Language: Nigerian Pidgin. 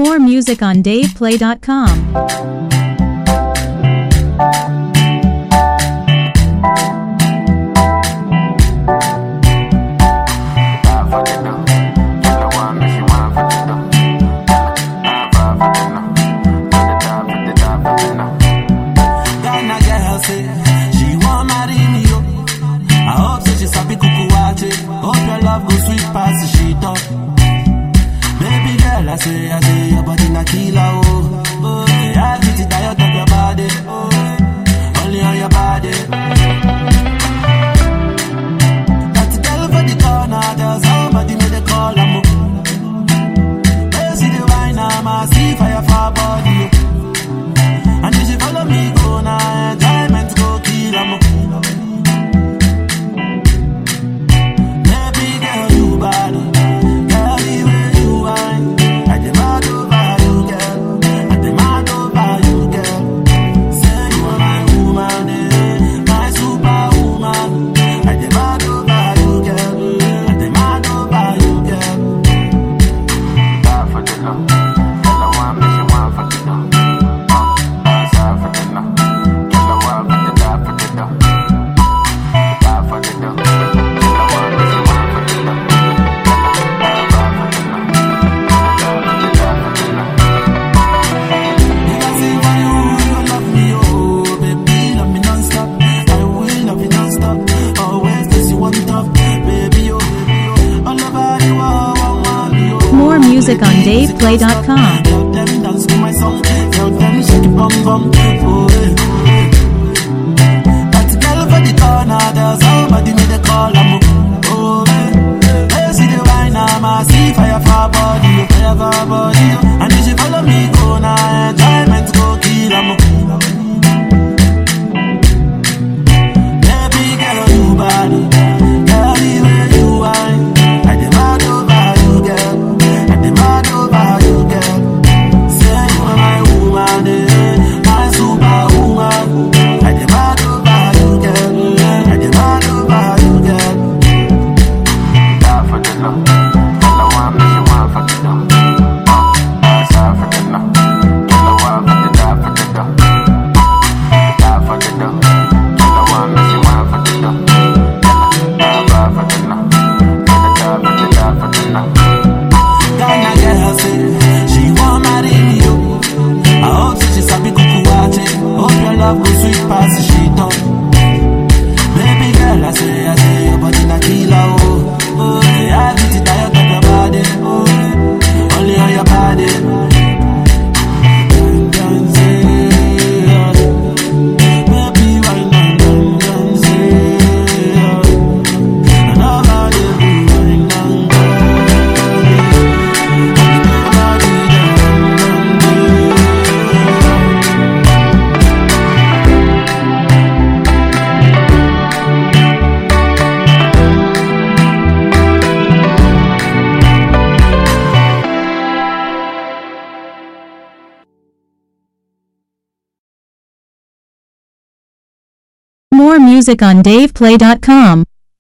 More music on DavePlay.com. She want marry me, yo. I hope so she sabi kuku wache. Hope your love go sweet past the sheet up. Baby girl, I say, your body na killer, oh. Oh, yeah, I get it tired of your body. Oh, only on your body. That girl for the corner, there's somebody made a call, I'm up. They see the wine, I'm a see fire for body, oh. And if you follow me, go now, enjoyment go kill 'em. Baby girl, you bad. Girl, the way you whine, I demand over you, girl. I demand over you, girl. Say you are my woman, my superwoman. I demand over you, girl. I demand over you, girl. Die for the love. Tell her one, make you want for the love. More music on DavePlay.com. That girl for the corner, there's somebody made a call, I'm up. Oh, they see the wine, I'm a see fire for body, fire for body. And if you follow me, go now, enjoyment go kill, I'm up. Baby girl, you body, girl, the way you whine, I demand over you, girl. I demand over you, girl. Say you are my woman, my superwoman. I demand over you, girl. I demand over you, girl. Die for the love. Tell her one, make you want for the love. Die for the love. Tell her one, for the die for the love. Die for the love. Tell her one, make you want for the love. Die for the love. Tell her die for the love. Ghana girl say she want marry me, yo. I hope so she sabi kuku wache. Hope your love go sweet past the sheet up. Baby girl, I say, your body na killer, oh. Oh, yeah, I get it tired of your body. Oh, only on your body. Dance, baby, why not dance? And all about it, why not More music on DavePlay.com.